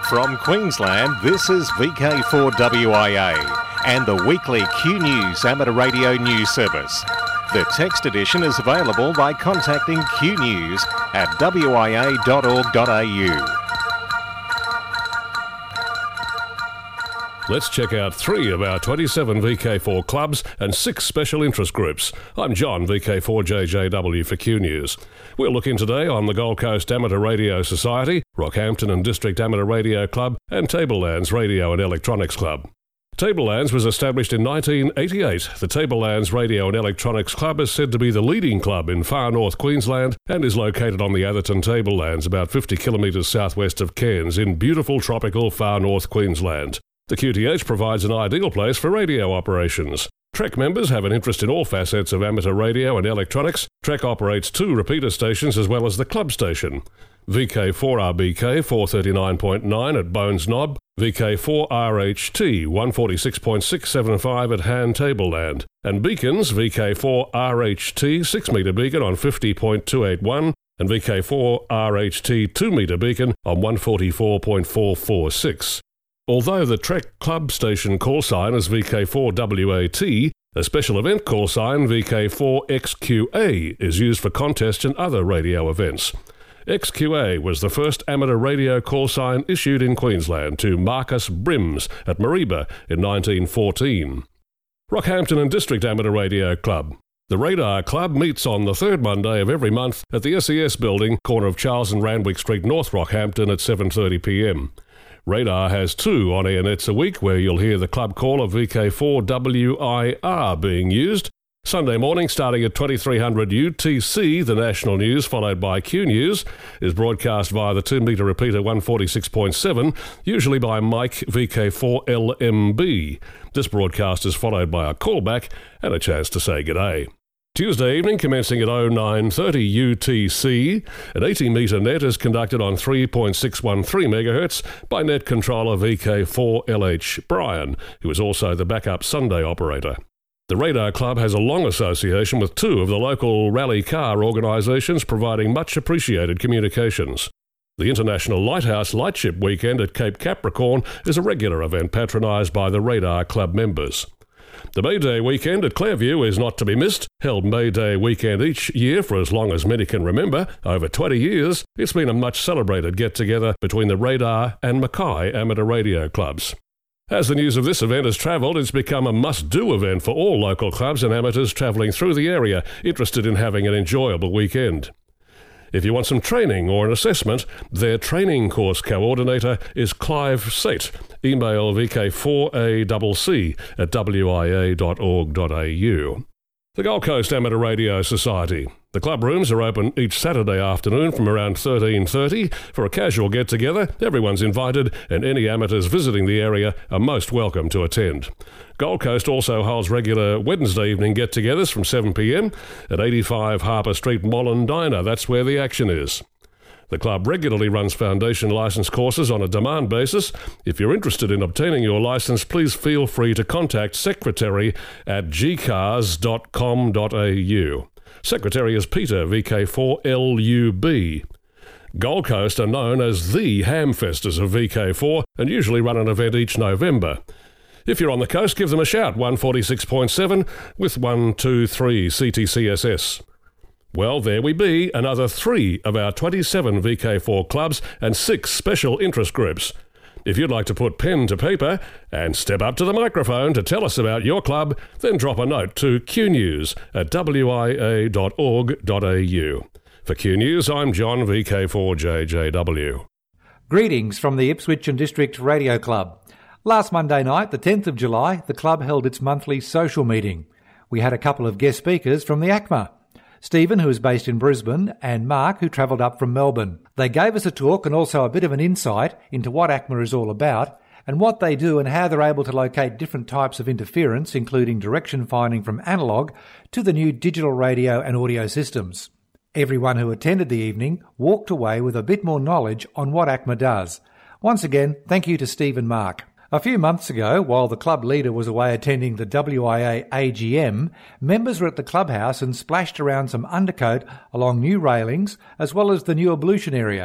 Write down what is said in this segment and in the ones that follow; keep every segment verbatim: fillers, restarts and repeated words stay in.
From Queensland, this is V K four W I A and the weekly Q News Amateur Radio News Service. The text edition is available by contacting Q News at w i a dot org dot a u. Let's check out three of our twenty-seven V K four clubs and six special interest groups. I'm John, V K four J J W for Q News. We're looking today on the Gold Coast Amateur Radio Society, Rockhampton and District Amateur Radio Club, and Tablelands Radio and Electronics Club. Tablelands was established in nineteen eighty-eight. The Tablelands Radio and Electronics Club is said to be the leading club in far north Queensland and is located on the Atherton Tablelands, about fifty kilometres southwest of Cairns, in beautiful tropical far north Queensland. The Q T H provides an ideal place for radio operations. Trek members have an interest in all facets of amateur radio and electronics. Trek operates two repeater stations as well as the club station. V K four R B K four thirty-nine point nine at Bones Knob, V K four R H T one forty-six point six seven five at Han Tableland, and Beacons V K four R H T six metre beacon on fifty point two eight one and V K four R H T two metre beacon on one forty-four point four four six. Although the Trek Club Station call sign is V K four W A T, a special event call sign V K four X Q A is used for contests and other radio events. X Q A was the first amateur radio call sign issued in Queensland to Marcus Brims at Mareeba in nineteen fourteen. Rockhampton and District Amateur Radio Club. The Radar Club meets on the third Monday of every month at the S E S building, corner of Charles and Randwick Street, North Rockhampton at seven thirty p m. Radar has two on-air nets a week where you'll hear the club call of V K four W I R being used. Sunday morning, starting at twenty-three hundred U T C, the national news, followed by Q News, is broadcast via the two metre repeater one forty-six point seven, usually by Mike V K four L M B. This broadcast is followed by a callback and a chance to say g'day. Tuesday evening, commencing at oh nine thirty U T C, an eighty metre net is conducted on three point six one three megahertz by net controller V K four L H Brian, who is also the backup Sunday operator. The Radar Club has a long association with two of the local rally car organisations, providing much appreciated communications. The International Lighthouse Lightship Weekend at Cape Capricorn is a regular event patronised by the Radar Club members. The May Day weekend at Clairview is not to be missed. Held May Day weekend each year for as long as many can remember, over twenty years, it's been a much celebrated get-together between the Radar and Mackay amateur radio clubs. As the news of this event has travelled, it's become a must-do event for all local clubs and amateurs travelling through the area interested in having an enjoyable weekend. If you want some training or an assessment, their training course coordinator is Clive Sate. Email V K four A C C at w i a dot org dot a u. The Gold Coast Amateur Radio Society. The club rooms are open each Saturday afternoon from around thirteen thirty for a casual get-together. Everyone's invited, and any amateurs visiting the area are most welcome to attend. Gold Coast also holds regular Wednesday evening get-togethers from seven p m at eighty-five Harper Street Mollen Diner. That's where the action is. The club regularly runs foundation licence courses on a demand basis. If you're interested in obtaining your licence, please feel free to contact secretary at g cars dot com dot a u. Secretary is Peter, V K four L U B. Gold Coast are known as the Hamfesters of V K four and usually run an event each November. If you're on the coast, give them a shout, one forty-six point seven with one two three C T C S S. Well, there we be, another three of our twenty-seven V K four clubs and six special interest groups. If you'd like to put pen to paper and step up to the microphone to tell us about your club, then drop a note to Q News at w i a dot org dot a u. For Q News, I'm John, V K four J J W. Greetings from the Ipswich and District Radio Club. Last Monday night, the tenth of July, the club held its monthly social meeting. We had a couple of guest speakers from the A C M A. Stephen, who is based in Brisbane, and Mark, who travelled up from Melbourne. They gave us a talk and also a bit of an insight into what A C M A is all about and what they do and how they're able to locate different types of interference, including direction finding from analogue to the new digital radio and audio systems. Everyone who attended the evening walked away with a bit more knowledge on what A C M A does. Once again, thank you to Steve and Mark. A few months ago, while the club leader was away attending the W I A A G M, members were at the clubhouse and splashed around some undercoat along new railings as well as the new ablution area.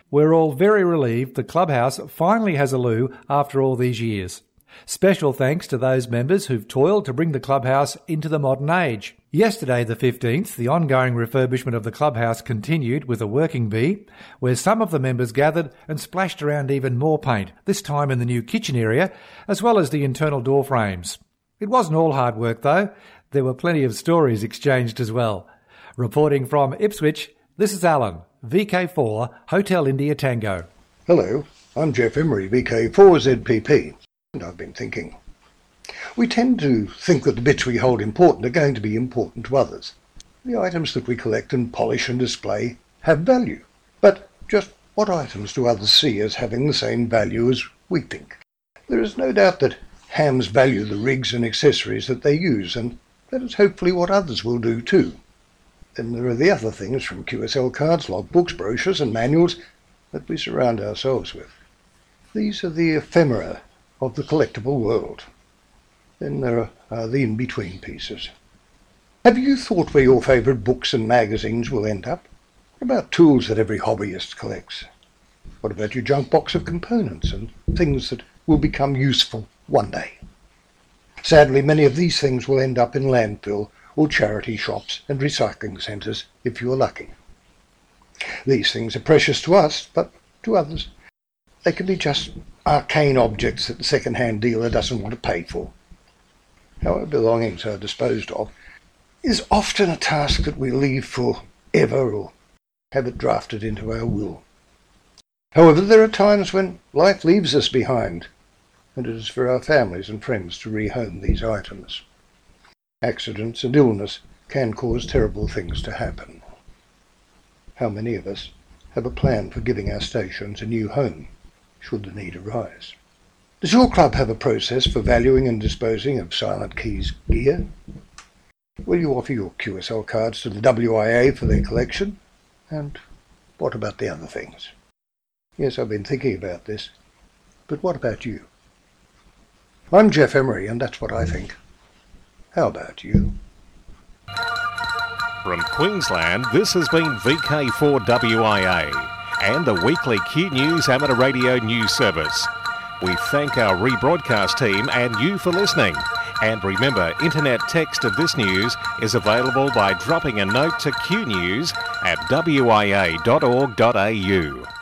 We're all very relieved the clubhouse finally has a loo after all these years. Special thanks to those members who've toiled to bring the clubhouse into the modern age. Yesterday, the fifteenth, the ongoing refurbishment of the clubhouse continued with a working bee, where some of the members gathered and splashed around even more paint, this time in the new kitchen area, as well as the internal door frames. It wasn't all hard work, though. There were plenty of stories exchanged as well. Reporting from Ipswich, this is Alan, V K four, Hotel India Tango. Hello, I'm Jeff Emery, V K four Z P P, and I've been thinking. We tend to think that the bits we hold important are going to be important to others. The items that we collect and polish and display have value. But just what items do others see as having the same value as we think? There is no doubt that hams value the rigs and accessories that they use, and that is hopefully what others will do too. Then there are the other things, from Q S L cards, logbooks, brochures and manuals, that we surround ourselves with. These are the ephemera of the collectible world. Then there are, are the in-between pieces. Have you thought where your favourite books and magazines will end up? What about tools that every hobbyist collects? What about your junk box of components and things that will become useful one day? Sadly, many of these things will end up in landfill or charity shops and recycling centres if you are lucky. These things are precious to us, but to others, they can be just arcane objects that the second-hand dealer doesn't want to pay for. How our belongings are disposed of is often a task that we leave for ever or have it drafted into our will. However, there are times when life leaves us behind, and it is for our families and friends to rehome these items. Accidents and illness can cause terrible things to happen. How many of us have a plan for giving our stations a new home, should the need arise? Does your club have a process for valuing and disposing of Silent Keys gear? Will you offer your Q S L cards to the W I A for their collection? And what about the other things? Yes, I've been thinking about this, but what about you? I'm Jeff Emery, and that's what I think. How about you? From Queensland, this has been V K four W I A and the weekly Q News Amateur Radio News Service. We thank our rebroadcast team and you for listening. And remember, internet text of this news is available by dropping a note to Q News at w i a dot org dot a u.